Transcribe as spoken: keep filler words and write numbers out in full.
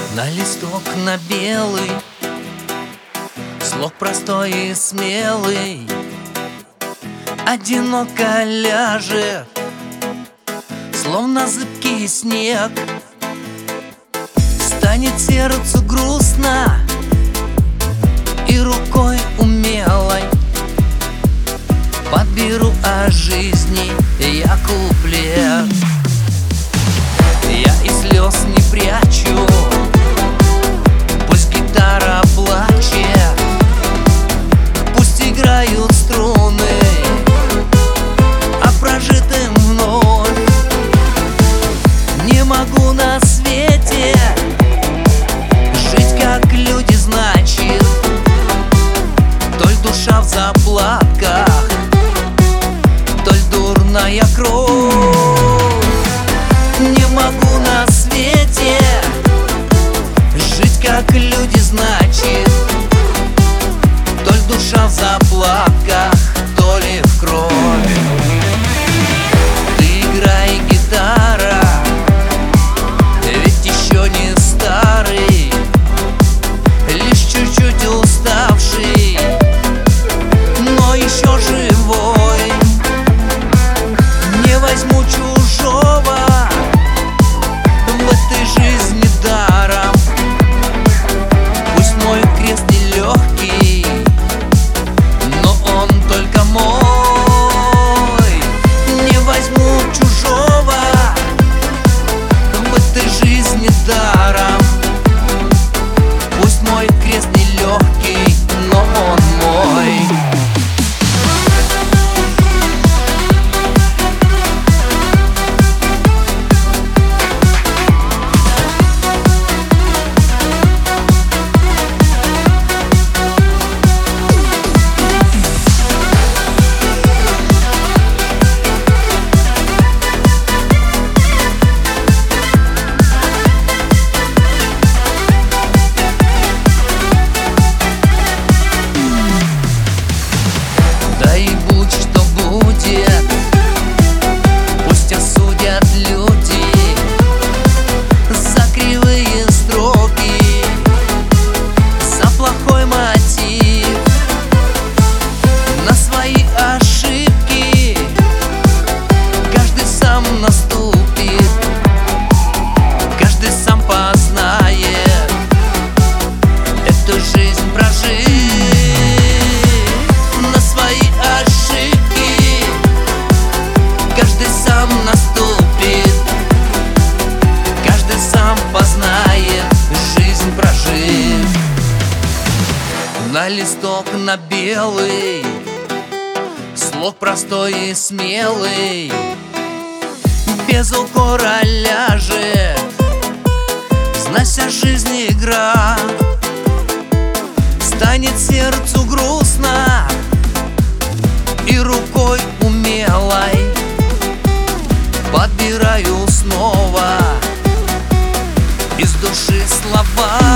На листок на белый, слог простой и смелый, одиноко ляжет, словно зыбкий снег. Станет сердцу грустно, и рукой умелой подберу о жизни я куплет. Я и слез не прячу, пусть гитара плачет, пусть играют струны о прожитом вновь. Не могу на свете жить, как люди, значит, толь душа в заплатках, толь дурная кровь. Не могу на свете жить, как люди, значит, толь душа в заплатках, то ли в крови. Ты играй, гитара, ведь еще не старый, лишь чуть-чуть уставший, но еще живой. Не возьму чужого в этой жизни даром, пусть мой крест нелегкий, но он только мой. Не возьму чужого в этой жизни даром, пусть мой крест нелегкий, но он мой. Жизнь прожить, на свои ошибки каждый сам наступит, каждый сам познает, жизнь прожить. На листок на белый, слог простой и смелый, без укора ляжет, зная жизнь игра. Станет сердцу грустно, и рукой умелой подбираю снова из души слова.